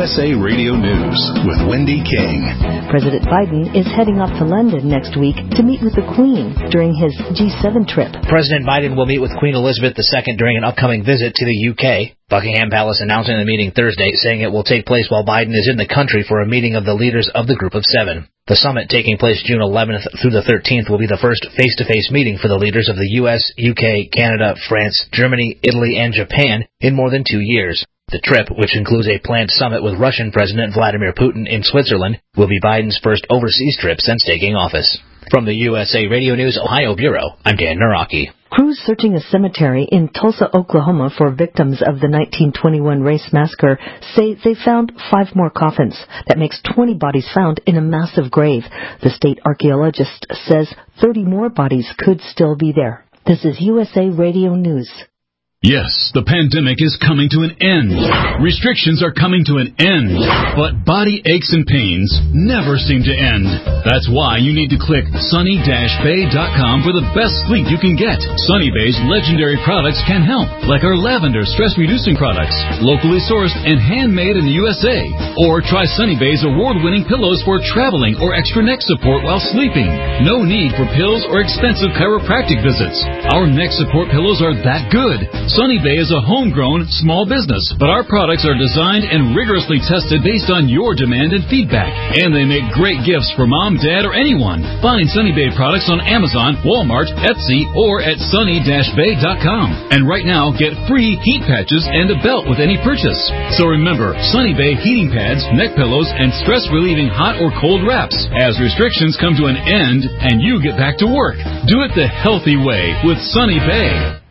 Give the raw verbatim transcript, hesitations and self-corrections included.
S A Radio News with Wendy King. President Biden is heading off to London next week to meet with the Queen during his G seven trip. President Biden will meet with Queen Elizabeth the Second during an upcoming visit to the U K. Buckingham Palace announcing the meeting Thursday, saying it will take place while Biden is in the country for a meeting of the leaders of the Group of Seven. The summit, taking place June eleventh through the thirteenth, will be the first face-to-face meeting for the leaders of the U S, U K, Canada, France, Germany, Italy, and Japan in more than two years. The trip, which includes a planned summit with Russian President Vladimir Putin in Switzerland, will be Biden's first overseas trip since taking office. From the U S A Radio News Ohio Bureau, I'm Dan Naraki. Crews searching a cemetery in Tulsa, Oklahoma for victims of the nineteen twenty-one race massacre say they found five more coffins. That makes twenty bodies found in a massive grave. The state archaeologist says thirty more bodies could still be there. This is U S A Radio News. Yes, the pandemic is coming to an end. Restrictions are coming to an end. But body aches and pains never seem to end. That's why you need to click sunny dash bay dot com for the best sleep you can get. Sunny Bay's legendary products can help, like our lavender stress-reducing products, locally sourced and handmade in the U S A. Or try Sunny Bay's award-winning pillows for traveling or extra neck support while sleeping. No need for pills or expensive chiropractic visits. Our neck support pillows are that good. Sunny Bay is a homegrown, small business, but our products are designed and rigorously tested based on your demand and feedback. And they make great gifts for mom, dad, or anyone. Find Sunny Bay products on Amazon, Walmart, Etsy, or at sunny dash bay dot com. And right now, get free heat patches and a belt with any purchase. So remember, Sunny Bay heating pads, neck pillows, and stress-relieving hot or cold wraps as restrictions come to an end and you get back to work. Do it the healthy way with Sunny Bay.